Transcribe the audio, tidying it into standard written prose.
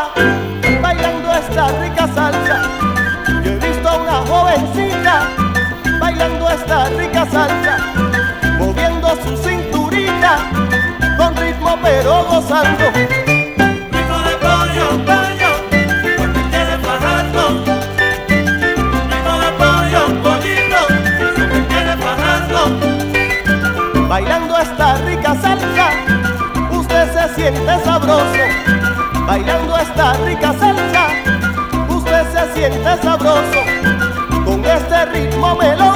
salsa, bailando esta rica salsa. Yo he visto a una jovencita bailando esta rica salsa, moviendo su cinturita con ritmo pero gozando. Ritmo de pollo, pollo, porque quiere fajarlo. Ritmo de pollo, pollito, porque quiere fajarlo. Bailando esta rica salsa, usted se siente sabroso. Bailando esta rica salsa, usted se siente sabroso. Con este ritmo melódico